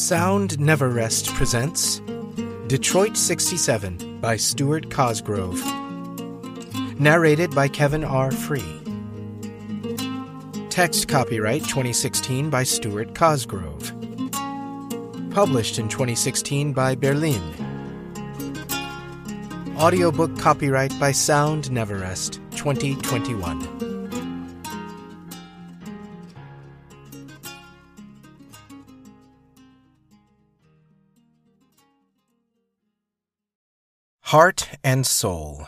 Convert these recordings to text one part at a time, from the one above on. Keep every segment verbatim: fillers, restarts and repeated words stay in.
Sound Never Rest presents Detroit sixty-seven by Stuart Cosgrove. Narrated by Kevin R. Free. Text copyright twenty sixteen by Stuart Cosgrove. Published in twenty sixteen by Berlin. Audiobook copyright by Sound Never Rest twenty twenty-one. Heart and Soul.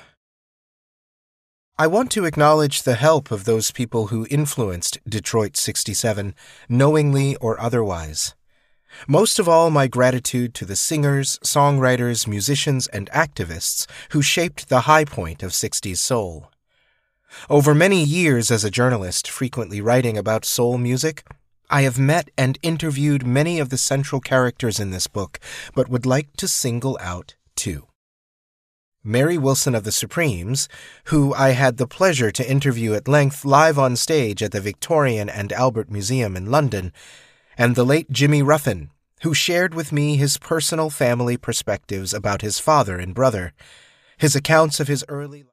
I want to acknowledge the help of those people who influenced Detroit sixty-seven, knowingly or otherwise. Most of all, my gratitude to the singers, songwriters, musicians, and activists who shaped the high point of sixties soul. Over many years as a journalist frequently writing about soul music, I have met and interviewed many of the central characters in this book, but would like to single out two. Mary Wilson of the Supremes, who I had the pleasure to interview at length live on stage at the Victorian and Albert Museum in London, and the late Jimmy Ruffin, who shared with me his personal family perspectives about his father and brother, his accounts of his early